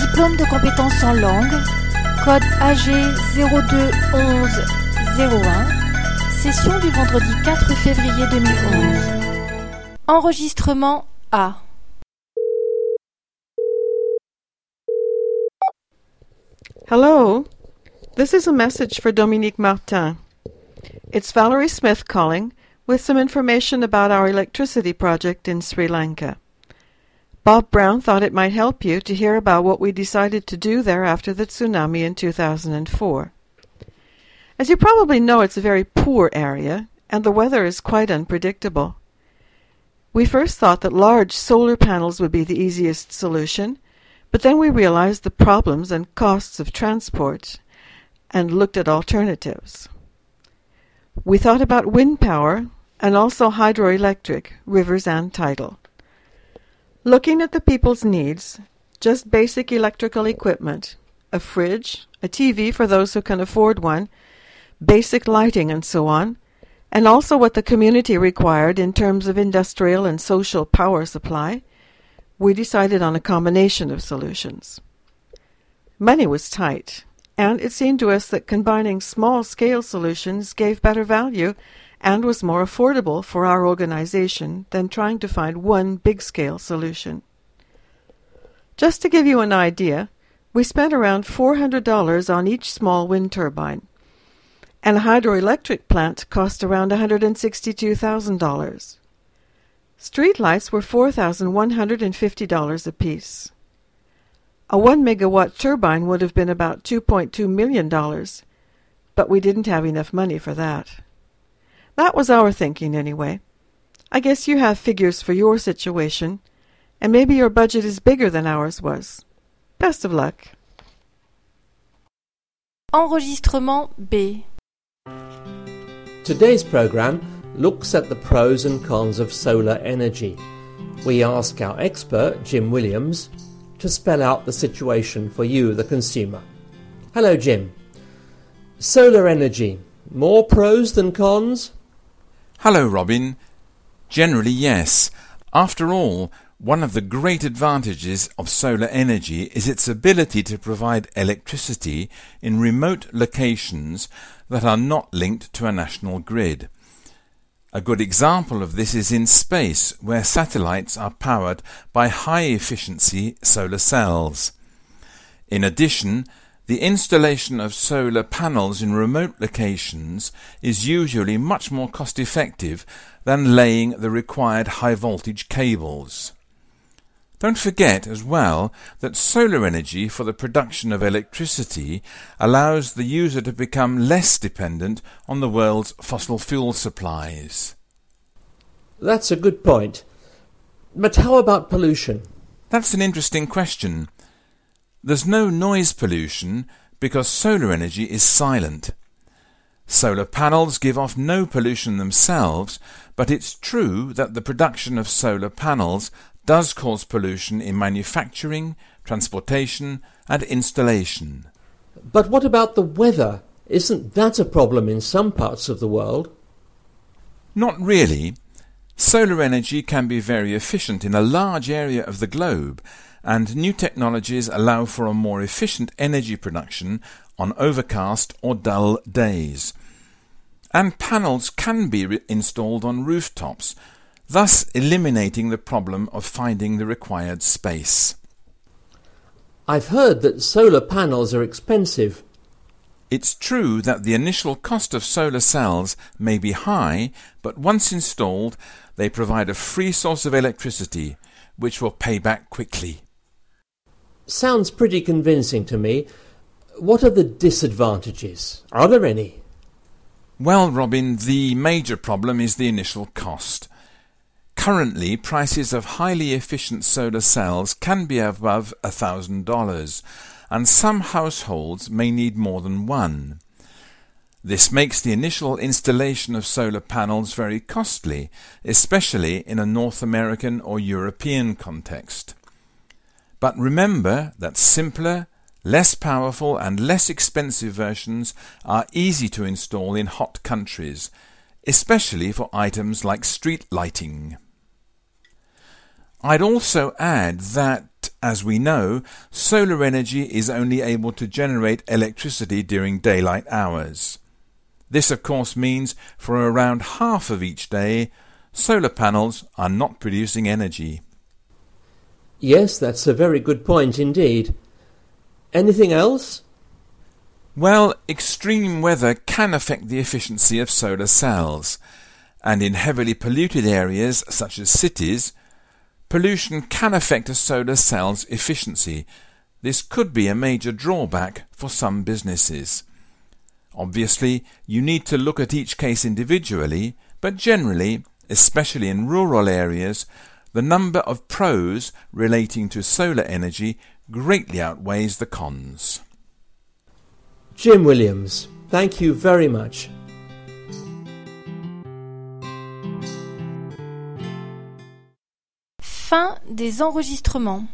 Diplôme de compétences en langue, code AG 021101, session du vendredi 4 février 2011. Enregistrement A. Hello, this is a message for Dominique Martin. It's Valerie Smith calling with some information about our electricity project in Sri Lanka. Bob Brown thought it might help you to hear about what we decided to do there after the tsunami in 2004. As you probably know, it's a very poor area, and the weather is quite unpredictable. We first thought that large solar panels would be the easiest solution, but then we realized the problems and costs of transport and looked at alternatives. We thought about wind power and also hydroelectric, rivers and tidal. Looking at the people's needs, just basic electrical equipment, a fridge, a TV for those who can afford one, basic lighting and so on, and also what the community required in terms of industrial and social power supply, we decided on a combination of solutions. Money was tight, and it seemed to us that combining small-scale solutions gave better value and was more affordable for our organization than trying to find one big-scale solution. Just to give you an idea, we spent around $400 on each small wind turbine, and a hydroelectric plant cost around $162,000. Streetlights were $4,150 apiece. A 1-megawatt turbine would have been about $2.2 million, but we didn't have enough money for that. That was our thinking anyway. I guess you have figures for your situation, and maybe your budget is bigger than ours was. Best of luck. Enregistrement B. Today's program looks at the pros and cons of solar energy. We ask our expert, Jim Williams, to spell out the situation for you, the consumer. Hello, Jim. Solar energy, more pros than cons? Hello, Robin. Generally, yes. After all, one of the great advantages of solar energy is its ability to provide electricity in remote locations that are not linked to a national grid. A good example of this is in space, where satellites are powered by high-efficiency solar cells. In addition, the installation of solar panels in remote locations is usually much more cost-effective than laying the required high-voltage cables. Don't forget as well that solar energy for the production of electricity allows the user to become less dependent on the world's fossil fuel supplies. That's a good point. But how about pollution? That's an interesting question. There's no noise pollution because solar energy is silent. Solar panels give off no pollution themselves, but it's true that the production of solar panels does cause pollution in manufacturing, transportation and installation. But what about the weather? Isn't that a problem in some parts of the world? Not really. Solar energy can be very efficient in a large area of the globe, and new technologies allow for a more efficient energy production on overcast or dull days. And panels can be installed on rooftops, thus eliminating the problem of finding the required space. I've heard that solar panels are expensive. It's true that the initial cost of solar cells may be high, but once installed, they provide a free source of electricity, which will pay back quickly. Sounds pretty convincing to me. What are the disadvantages? Are there any? Well, Robin, the major problem is the initial cost. Currently, prices of highly efficient solar cells can be above $1,000, and some households may need more than one. This makes the initial installation of solar panels very costly, especially in a North American or European context. But remember that simpler, less powerful and less expensive versions are easy to install in hot countries, especially for items like street lighting. I'd also add that As we know, solar energy is only able to generate electricity during daylight hours. This of course means for around half of each day, solar panels are not producing energy. Yes, that's a very good point indeed. Anything else? Well, extreme weather can affect the efficiency of solar cells, and in heavily polluted areas such as cities, pollution can affect a solar cell's efficiency. This could be a major drawback for some businesses. Obviously, you need to look at each case individually, but generally, especially in rural areas, the number of pros relating to solar energy greatly outweighs the cons. Jim Williams, thank you very much. Fin des enregistrements.